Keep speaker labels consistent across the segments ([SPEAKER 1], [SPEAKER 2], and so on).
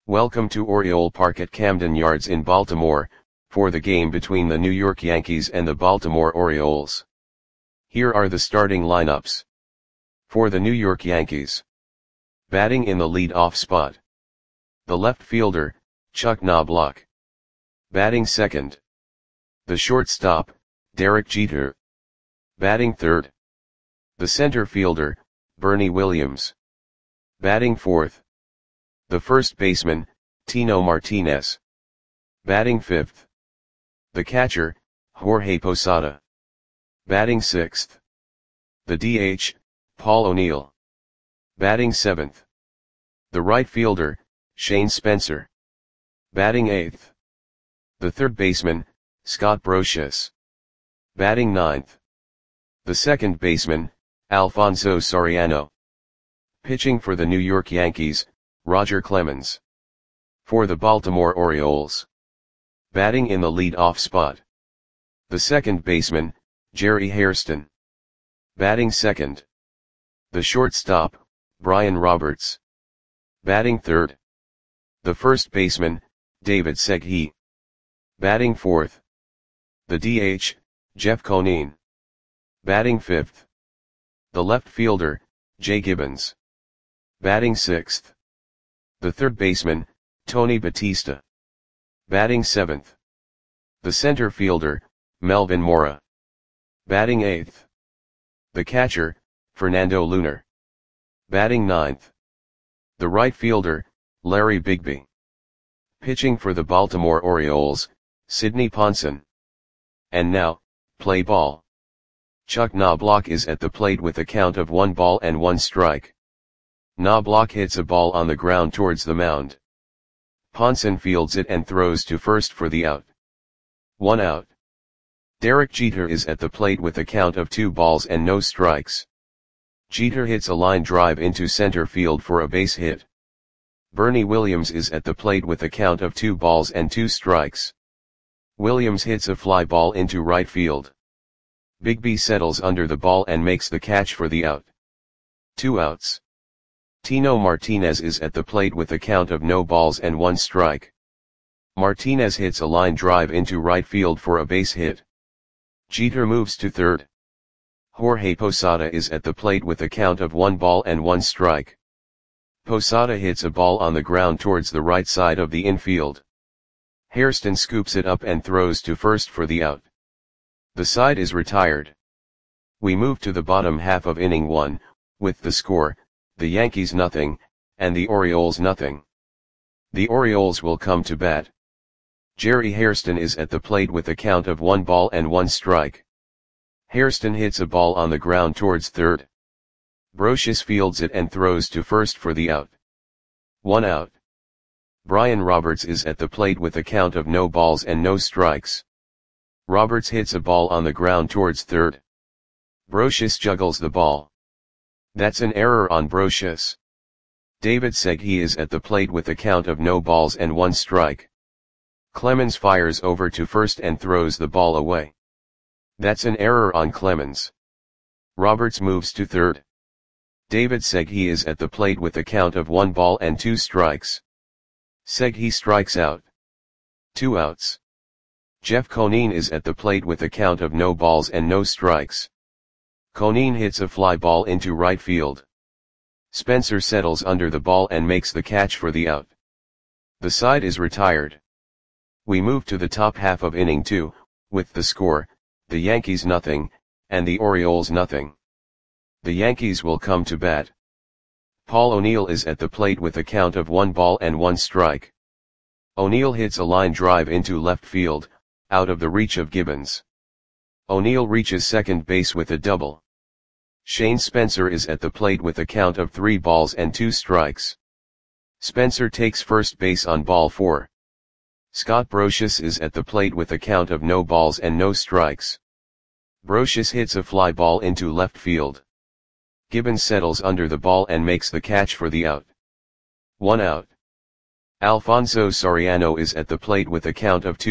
[SPEAKER 1] Welcome to Oriole Park at Camden Yards in Baltimore, for the game between the New York Yankees and the Baltimore Orioles. Here are the starting lineups. For the New York Yankees. Batting in the lead-off spot. The left fielder, Chuck Knobloch. Batting second. The shortstop, Derek Jeter. Batting third. The center fielder, Bernie Williams. Batting fourth. The first baseman, Tino Martinez. Batting fifth. The catcher, Jorge Posada. Batting sixth. The DH, Paul O'Neill. Batting seventh. The right fielder, Shane Spencer. Batting eighth. The third baseman, Scott Brosius. Batting ninth. The second baseman, Alfonso Soriano. Pitching for the New York Yankees, Roger Clemens. For the Baltimore Orioles. Batting in the lead-off spot. The second baseman, Jerry Hairston. Batting second. The shortstop, Brian Roberts. Batting third. The first baseman, David Segui. Batting fourth. The DH, Jeff Conine. Batting fifth. The left fielder, Jay Gibbons. Batting sixth. The third baseman, Tony Batista. Batting seventh. The center fielder, Melvin Mora. Batting eighth. The catcher, Fernando Lunar. Batting ninth. The right fielder, Larry Bigby. Pitching for the Baltimore Orioles, Sidney Ponson. And now, play ball. Chuck Knobloch is at the plate with a count of 1-1 Knobloch hits a ball on the ground towards the mound. Ponson fields it and throws to first for the out. 1 out. Derek Jeter is at the plate with a count of 2-0. Jeter hits a line drive into center field for a base hit. Bernie Williams is at the plate with a count of 2-2. Williams hits a fly ball into right field. Bigby settles under the ball and makes the catch for the out. 2 outs. Tino Martinez is at the plate with a count of 0-1. Martinez hits a line drive into right field for a base hit. Jeter moves to third. Jorge Posada is at the plate with a count of 1-1. Posada hits a ball on the ground towards the right side of the infield. Hairston scoops it up and throws to first for the out. The side is retired. We move to the bottom half of inning 1, with the score, the Yankees 0, and the Orioles 0. The Orioles will come to bat. Jerry Hairston is at the plate with a count of 1-1. Hairston hits a ball on the ground towards third. Brosius fields it and throws to first for the out. 1 out. Brian Roberts is at the plate with a count of 0-0. Roberts hits a ball on the ground towards third. Brosius juggles the ball. That's an error on Brosius. David Segui is at the plate with a count of 0-1. Clemens fires over to first and throws the ball away. That's an error on Clemens. Roberts moves to third. David Segui is at the plate with a count of 1-2. Segui strikes out. 2 outs. Jeff Conine is at the plate with a count of 0-0. Conine hits a fly ball into right field. Spencer settles under the ball and makes the catch for the out. The side is retired. We move to the top half of inning 2, with the score, the Yankees 0, and the Orioles 0. The Yankees will come to bat. Paul O'Neill is at the plate with a count of 1-1. O'Neill hits a line drive into left field, out of the reach of Gibbons. O'Neill reaches second base with a double. Shane Spencer is at the plate with a count of 3-2. Spencer takes first base on ball 4. Scott Brosius is at the plate with a count of 0-0. Brosius hits a fly ball into left field. Gibbons settles under the ball and makes the catch for the out. 1 out. Alfonso Soriano is at the plate with a count of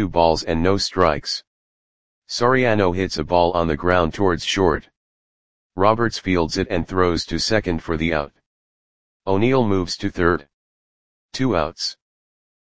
[SPEAKER 1] 2-0. Soriano hits a ball on the ground towards short. Roberts fields it and throws to second for the out. O'Neill moves to third. 2 outs.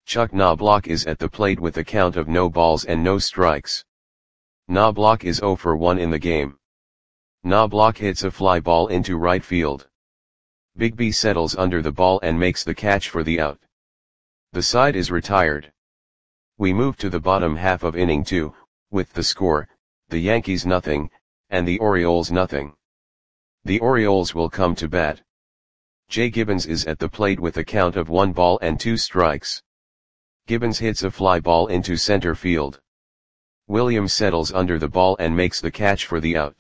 [SPEAKER 1] Chuck Knobloch is at the plate with a count of no balls and no strikes. Knobloch is 0 for 1 in the game. Knobloch hits a fly ball into right field. Bigby settles under the ball and makes the catch for the out. The side is retired. We move to the bottom half of inning 2, with the score, the Yankees nothing, and the Orioles nothing. The Orioles will come to bat. Jay Gibbons is at the plate with a count of 1 ball and 2 strikes. Gibbons hits a fly ball into center field. Williams settles under the ball and makes the catch for the out.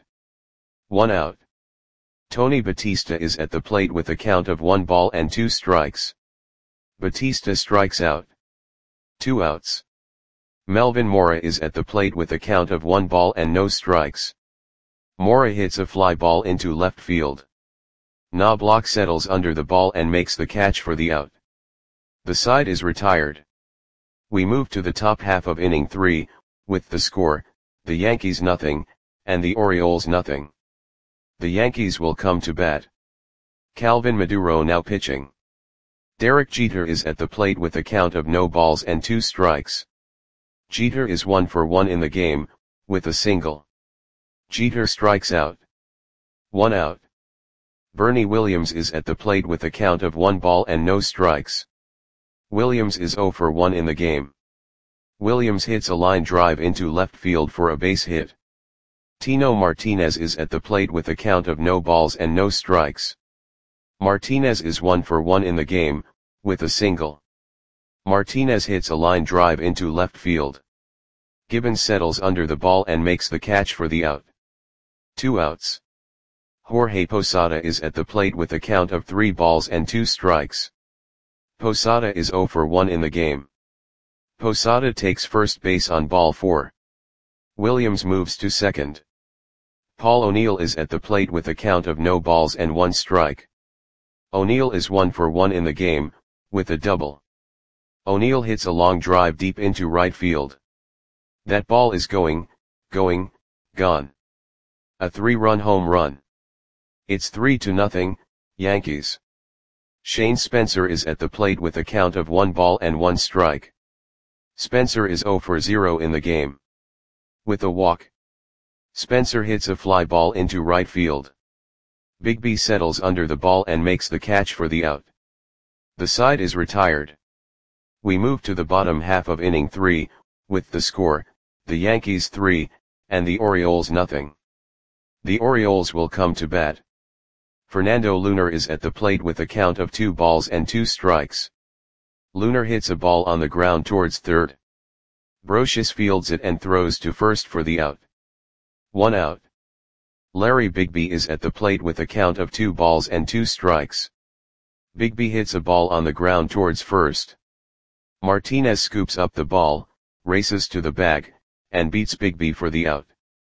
[SPEAKER 1] 1 out. Tony Batista is at the plate with a count of 1 ball and 2 strikes. Batista strikes out. 2 outs. Melvin Mora is at the plate with a count of 1 ball and no strikes. Mora hits a fly ball into left field. Knobloch settles under the ball and makes the catch for the out. The side is retired. We move to the top half of inning 3, with the score, the Yankees nothing, and the Orioles nothing. The Yankees will come to bat. Calvin Maduro now pitching. Derek Jeter is at the plate with a count of no balls and 2 strikes. Jeter is 1 for 1 in the game, with a single. Jeter strikes out. 1 out. Bernie Williams is at the plate with a count of 1 ball and no strikes. Williams is 0 for 1 in the game. Williams hits a line drive into left field for a base hit. Tino Martinez is at the plate with a count of no balls and no strikes. Martinez is 1 for 1 in the game, with a single. Martinez hits a line drive into left field. Gibbons settles under the ball and makes the catch for the out. 2 outs. Jorge Posada is at the plate with a count of 3 balls and 2 strikes. Posada is 0 for 1 in the game. Posada takes first base on ball 4. Williams moves to second. Paul O'Neill is at the plate with a count of no balls and 1 strike. O'Neill is 1 for 1 in the game, with a double. O'Neill hits a long drive deep into right field. That ball is gone. A 3-run home run. It's 3-0, Yankees. Shane Spencer is at the plate with a count of 1 ball and 1 strike. Spencer is 0 for 0 in the game. With a walk. Spencer hits a fly ball into right field. Bigby settles under the ball and makes the catch for the out. The side is retired. We move to the bottom half of inning 3, with the score, the Yankees 3, and the Orioles nothing. The Orioles will come to bat. Fernando Lunar is at the plate with a count of 2 balls and 2 strikes. Lunar hits a ball on the ground towards third. Brocious fields it and throws to first for the out. 1 out. Larry Bigby is at the plate with a count of 2 balls and 2 strikes. Bigby hits a ball on the ground towards first. Martinez scoops up the ball, races to the bag, and beats Bigby for the out.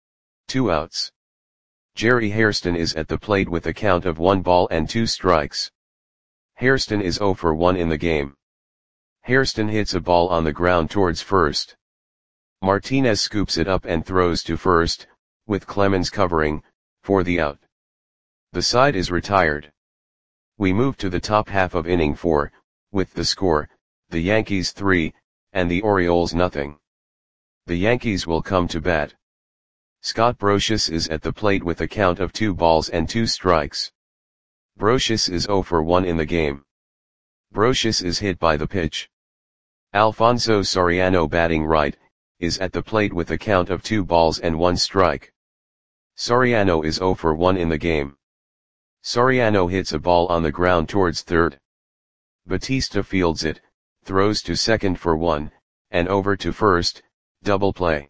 [SPEAKER 1] 2 outs. Jerry Hairston is at the plate with a count of 1 ball and 2 strikes. Hairston is 0 for 1 in the game. Hairston hits a ball on the ground towards first. Martinez scoops it up and throws to first, with Clemens covering, for the out. The side is retired. We move to the top half of inning 4, with the score, the Yankees 3, and the Orioles nothing. The Yankees will come to bat. Scott Brocious is at the plate with a count of 2 balls and 2 strikes. Brocious is 0 for 1 in the game. Brocious is hit by the pitch. Alfonso Soriano batting right, is at the plate with a count of 2 balls and 1 strike. Soriano is 0 for 1 in the game. Soriano hits a ball on the ground towards third. Batista fields it, throws to second for 1, and over to first, double play.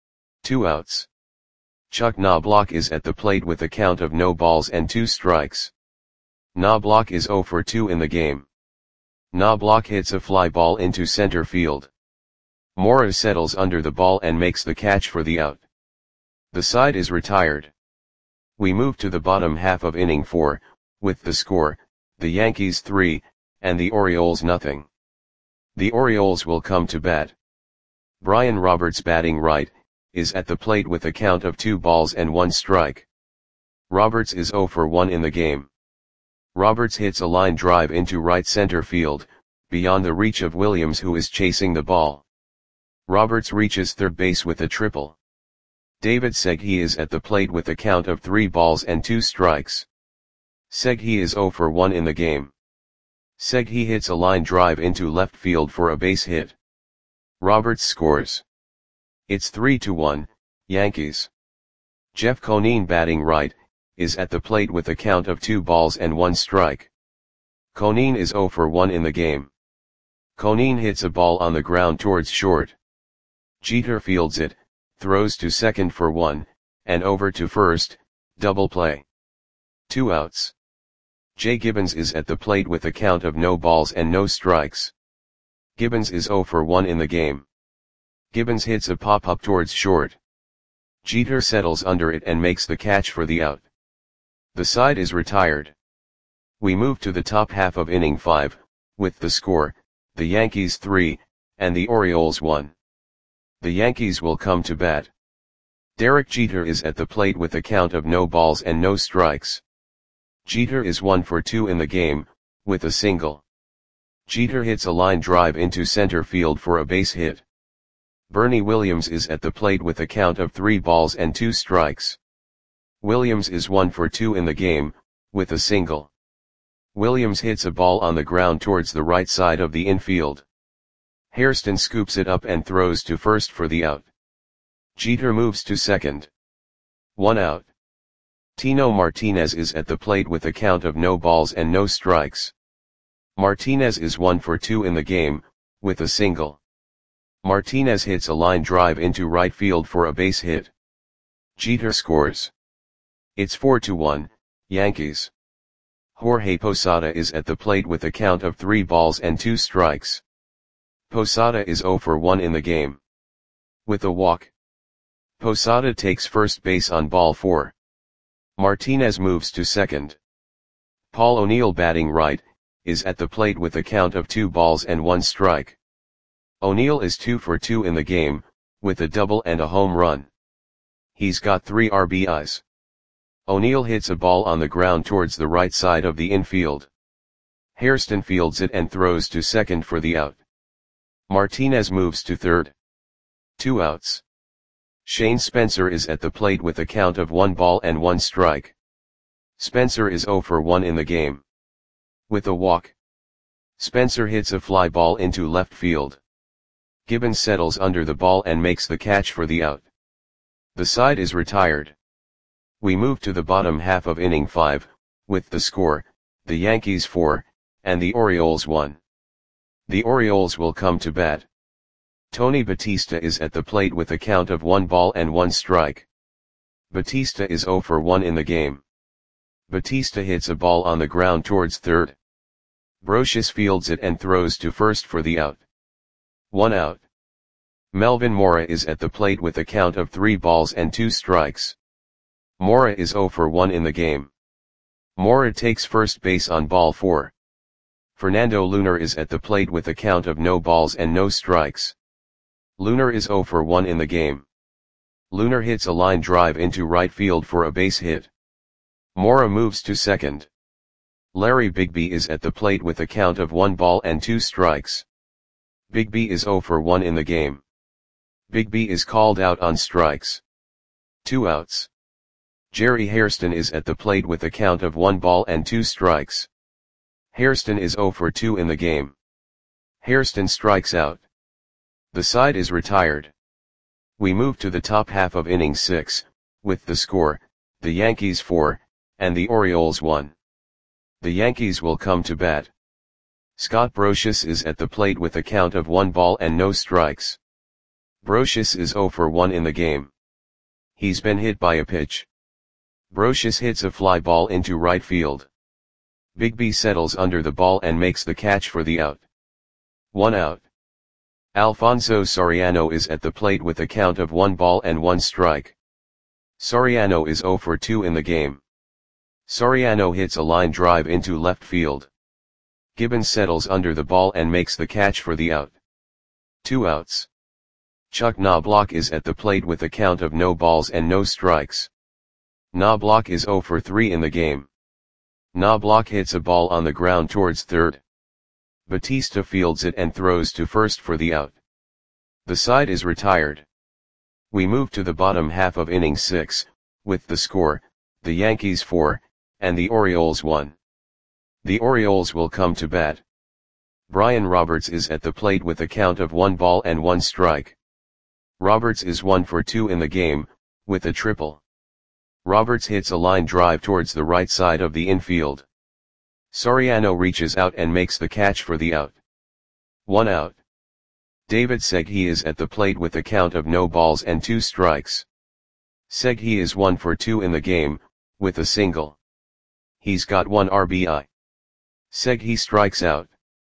[SPEAKER 1] 2 outs. Chuck Knobloch is at the plate with a count of no balls and 2 strikes. Knobloch is 0 for 2 in the game. Knobloch hits a fly ball into center field. Mora settles under the ball and makes the catch for the out. The side is retired. We move to the bottom half of inning 4, with the score, the Yankees 3, and the Orioles nothing. The Orioles will come to bat. Brian Roberts batting right, is at the plate with a count of 2 balls and 1 strike. Roberts is 0 for 1 in the game. Roberts hits a line drive into right center field, beyond the reach of Williams, who is chasing the ball. Roberts reaches third base with a triple. David Segui is at the plate with a count of 3 balls and 2 strikes. Segui is 0 for 1 in the game. Segui hits a line drive into left field for a base hit. Roberts scores. It's 3-1, Yankees. Jeff Conine, batting right, is at the plate with a count of 2 balls and 1 strike. Conine is 0 for 1 in the game. Conine hits a ball on the ground towards short. Jeter fields it, throws to second for 1, and over to first, double play. 2 outs. Jay Gibbons is at the plate with a count of no balls and no strikes. Gibbons is 0 for 1 in the game. Gibbons hits a pop-up towards short. Jeter settles under it and makes the catch for the out. The side is retired. We move to the top half of inning 5, with the score, the Yankees 3, and the Orioles 1. The Yankees will come to bat. Derek Jeter is at the plate with a count of no balls and no strikes. Jeter is 1 for 2 in the game, with a single. Jeter hits a line drive into center field for a base hit. Bernie Williams is at the plate with a count of 3 balls and 2 strikes. Williams is 1 for 2 in the game, with a single. Williams hits a ball on the ground towards the right side of the infield. Hairston scoops it up and throws to first for the out. Jeter moves to second. 1 out. Tino Martinez is at the plate with a count of no balls and no strikes. Martinez is 1 for 2 in the game, with a single. Martinez hits a line drive into right field for a base hit. Jeter scores. It's 4-1, Yankees. Jorge Posada is at the plate with a count of 3 balls and 2 strikes. Posada is 0 for 1 in the game. With a walk. Posada takes first base on ball 4. Martinez moves to second. Paul O'Neill, batting right, is at the plate with a count of 2 balls and 1 strike. O'Neill is 2 for 2 in the game, with a double and a home run. He's got 3 RBIs. O'Neill hits a ball on the ground towards the right side of the infield. Hairston fields it and throws to second for the out. Martinez moves to third. 2 outs. Shane Spencer is at the plate with a count of 1 ball and 1 strike. Spencer is 0 for 1 in the game. With a walk. Spencer hits a fly ball into left field. Gibbons settles under the ball and makes the catch for the out. The side is retired. We move to the bottom half of inning 5, with the score, the Yankees 4, and the Orioles 1. The Orioles will come to bat. Tony Batista is at the plate with a count of 1 ball and 1 strike. Batista is 0 for 1 in the game. Batista hits a ball on the ground towards third. Brocious fields it and throws to first for the out. 1 out. Melvin Mora is at the plate with a count of 3 balls and 2 strikes. Mora is 0 for 1 in the game. Mora takes first base on ball 4. Fernando Lunar is at the plate with a count of no balls and no strikes. Lunar is 0 for 1 in the game. Lunar hits a line drive into right field for a base hit. Mora moves to second. Larry Bigby is at the plate with a count of 1 ball and 2 strikes. Bigby is 0 for 1 in the game. Bigby is called out on strikes. 2 outs. Jerry Hairston is at the plate with a count of 1 ball and 2 strikes. Hairston is 0 for 2 in the game. Hairston strikes out. The side is retired. We move to the top half of inning 6, with the score, the Yankees 4, and the Orioles 1. The Yankees will come to bat. Scott Brocious is at the plate with a count of 1 ball and no strikes. Brocious is 0 for 1 in the game. He's been hit by a pitch. Brocious hits a fly ball into right field. Bigby settles under the ball and makes the catch for the out. 1 out. Alfonso Soriano is at the plate with a count of 1 ball and 1 strike. Soriano is 0 for 2 in the game. Soriano hits a line drive into left field. Gibbons settles under the ball and makes the catch for the out. 2 outs. Chuck Knobloch is at the plate with a count of no balls and no strikes. Knobloch is 0 for 3 in the game. Knobloch hits a ball on the ground towards third. Batista fields it and throws to first for the out. The side is retired. We move to the bottom half of inning 6, with the score, the Yankees 4, and the Orioles 1. The Orioles will come to bat. Brian Roberts is at the plate with a count of 1 ball and 1 strike. Roberts is 1 for 2 in the game, with a triple. Roberts hits a line drive towards the right side of the infield. Soriano reaches out and makes the catch for the out. 1 out. David Segui is at the plate with a count of no balls and 2 strikes. Segui is 1 for 2 in the game, with a single. He's got 1 RBI. Segui strikes out.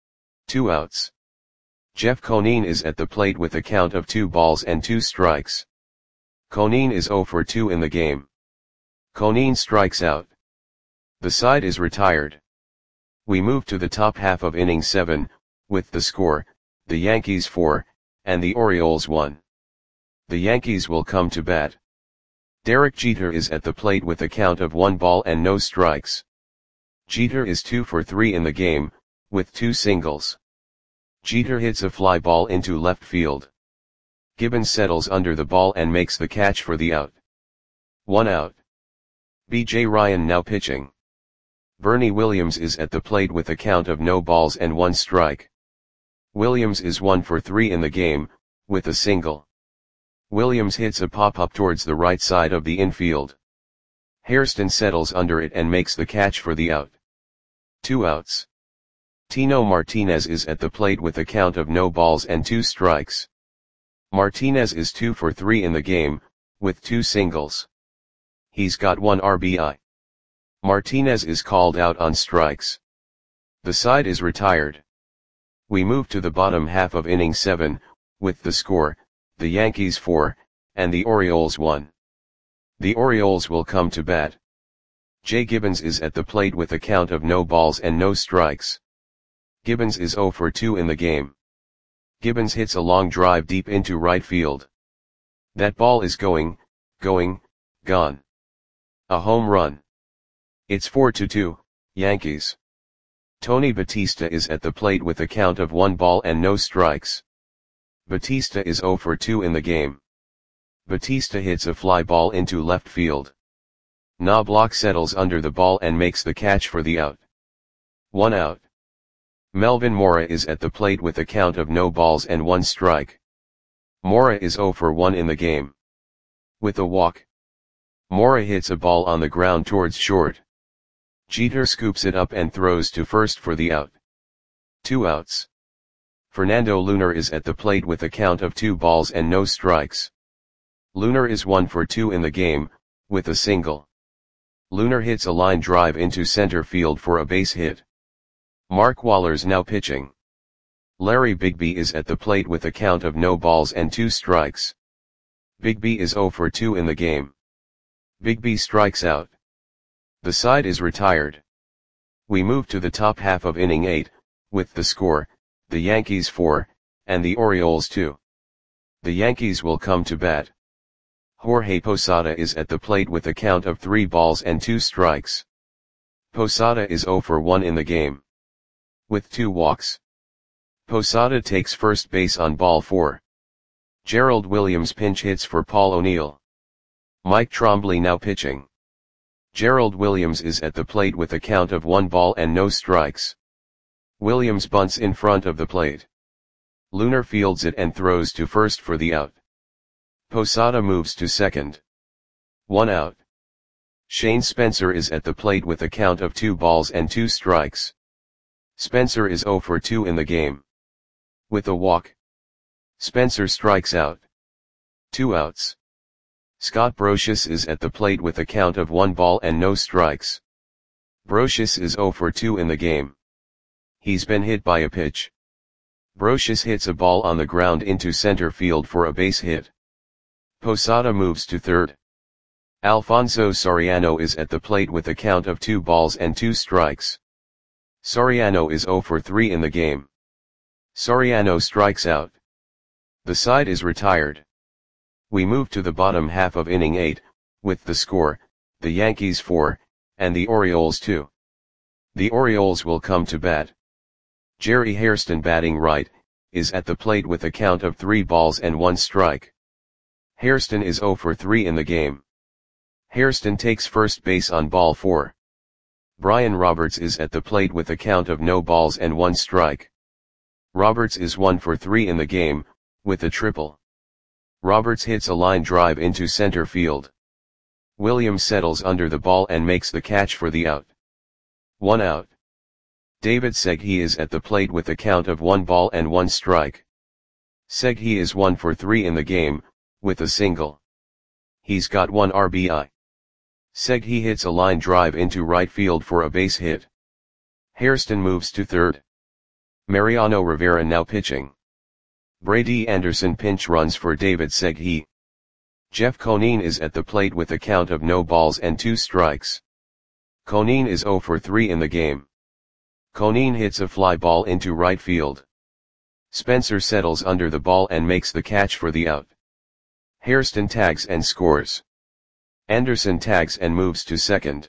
[SPEAKER 1] 2 outs. Jeff Conine is at the plate with a count of 2 balls and 2 strikes. Conine is 0 for 2 in the game. Conine strikes out. The side is retired. We move to the top half of inning 7, with the score, the Yankees 4, and the Orioles 1. The Yankees will come to bat. Derek Jeter is at the plate with a count of 1 ball and no strikes. Jeter is 2 for 3 in the game, with 2 singles. Jeter hits a fly ball into left field. Gibbons settles under the ball and makes the catch for the out. 1 out. B.J. Ryan now pitching. Bernie Williams is at the plate with a count of no balls and 1 strike. Williams is 1 for 3 in the game, with a single. Williams hits a pop-up towards the right side of the infield. Hairston settles under it and makes the catch for the out. 2 outs. Tino Martinez is at the plate with a count of no balls and 2 strikes. Martinez is 2 for 3 in the game, with 2 singles. He's got 1 RBI. Martinez is called out on strikes. The side is retired. We move to the bottom half of inning 7, with the score, the Yankees 4, and the Orioles 1. The Orioles will come to bat. Jay Gibbons is at the plate with a count of no balls and no strikes. Gibbons is 0 for 2 in the game. Gibbons hits a long drive deep into right field. That ball is gone. A home run. It's 4-2, Yankees. Tony Batista is at the plate with a count of 1 ball and no strikes. Batista is 0 for 2 in the game. Batista hits a fly ball into left field. Knobloch settles under the ball and makes the catch for the out. 1 out. Melvin Mora is at the plate with a count of no balls and 1 strike. Mora is 0 for 1 in the game. With a walk. Mora hits a ball on the ground towards short. Jeter scoops it up and throws to first for the out. 2 outs. Fernando Lunar is at the plate with a count of 2 balls and no strikes. Lunar is 1 for 2 in the game, with a single. Lunar hits a line drive into center field for a base hit. Mark Waller's now pitching. Larry Bigby is at the plate with a count of no balls and 2 strikes. Bigby is 0 for 2 in the game. Bigby strikes out. The side is retired. We move to the top half of inning 8, with the score, the Yankees 4, and the Orioles 2. The Yankees will come to bat. Jorge Posada is at the plate with a count of 3 balls and 2 strikes. Posada is 0 for 1 in the game. With 2 walks. Posada takes first base on ball 4. Gerald Williams pinch hits for Paul O'Neill. Mike Trombley now pitching. Gerald Williams is at the plate with a count of 1 ball and no strikes. Williams bunts in front of the plate. Lunar fields it and throws to first for the out. Posada moves to second. 1 out. Shane Spencer is at the plate with a count of 2 balls and 2 strikes. Spencer is 0 for 2 in the game. With a walk. Spencer strikes out. 2 outs. Scott Brosius is at the plate with a count of 1 ball and no strikes. Brosius is 0 for 2 in the game. He's been hit by a pitch. Brosius hits a ball on the ground into center field for a base hit. Posada moves to third. Alfonso Soriano is at the plate with a count of 2 balls and 2 strikes. Soriano is 0 for 3 in the game. Soriano strikes out. The side is retired. We move to the bottom half of inning 8, with the score, the Yankees 4, and the Orioles 2. The Orioles will come to bat. Jerry Hairston batting right, is at the plate with a count of 3 balls and 1 strike. Hairston is 0 for 3 in the game. Hairston takes first base on ball 4. Brian Roberts is at the plate with a count of no balls and 1 strike. Roberts is 1 for 3 in the game, with a triple. Roberts hits a line drive into center field. Williams settles under the ball and makes the catch for the out. 1 out. David Segui is at the plate with a count of 1 ball and 1 strike. Segui is 1 for 3 in the game, with a single. He's got 1 RBI. Segui hits a line drive into right field for a base hit. Hairston moves to third. Mariano Rivera now pitching. Brady Anderson pinch runs for David Segui. Jeff Conine is at the plate with a count of no balls and 2 strikes. Conine is 0 for 3 in the game. Conine hits a fly ball into right field. Spencer settles under the ball and makes the catch for the out. Hairston tags and scores. Anderson tags and moves to second.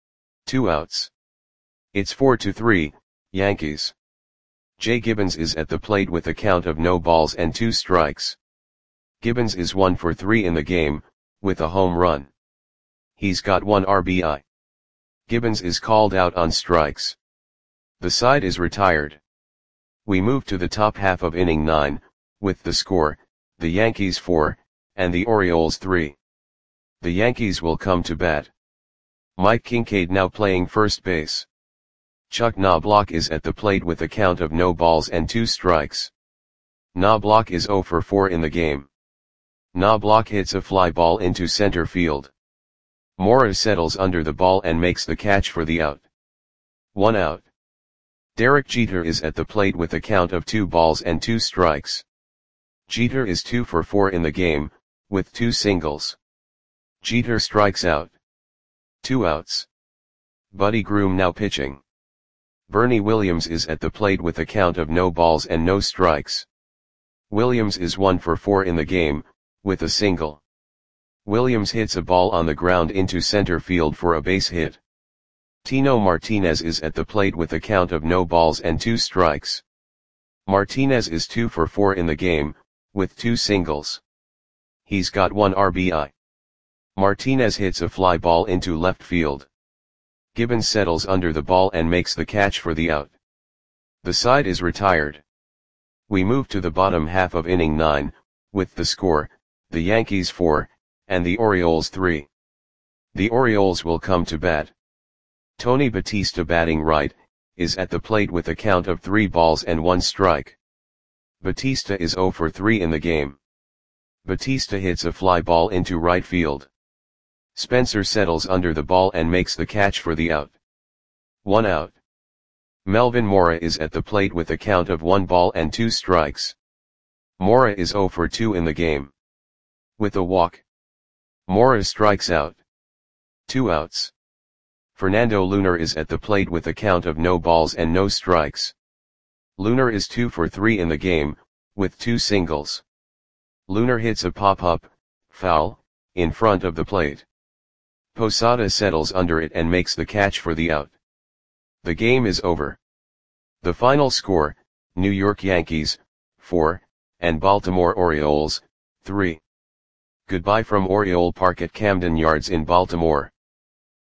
[SPEAKER 1] 2 outs. It's 4-3, Yankees. Jay Gibbons is at the plate with a count of no balls and 2 strikes. Gibbons is 1 for 3 in the game, with a home run. He's got 1 RBI. Gibbons is called out on strikes. The side is retired. We move to the top half of inning 9, with the score, the Yankees 4, and the Orioles 3. The Yankees will come to bat. Mike Kincaid now playing first base. Chuck Knobloch is at the plate with a count of no balls and 2 strikes. Knobloch is 0 for 4 in the game. Knobloch hits a fly ball into center field. Mora settles under the ball and makes the catch for the out. 1 out. Derek Jeter is at the plate with a count of 2 balls and 2 strikes. Jeter is 2 for 4 in the game, with 2 singles. Jeter strikes out. 2 outs. Buddy Groom now pitching. Bernie Williams is at the plate with a count of no balls and no strikes. Williams is 1 for 4 in the game, with a single. Williams hits a ball on the ground into center field for a base hit. Tino Martinez is at the plate with a count of no balls and 2 strikes. Martinez is 2 for 4 in the game, with 2 singles. He's got 1 RBI. Martinez hits a fly ball into left field. Gibbons settles under the ball and makes the catch for the out. The side is retired. We move to the bottom half of inning 9, with the score, the Yankees 4, and the Orioles 3. The Orioles will come to bat. Tony Batista batting right, is at the plate with a count of 3 balls and 1 strike. Batista is 0 for 3 in the game. Batista hits a fly ball into right field. Spencer settles under the ball and makes the catch for the out. 1 out. Melvin Mora is at the plate with a count of 1 ball and 2 strikes. Mora is 0 for 2 in the game. With a walk. Mora strikes out. 2 outs. Fernando Lunar is at the plate with a count of no balls and no strikes. Lunar is 2 for 3 in the game, with 2 singles. Lunar hits a pop-up, foul, in front of the plate. Posada settles under it and makes the catch for the out. The game is over. The final score, New York Yankees, 4, and Baltimore Orioles, 3. Goodbye from Oriole Park at Camden Yards in Baltimore.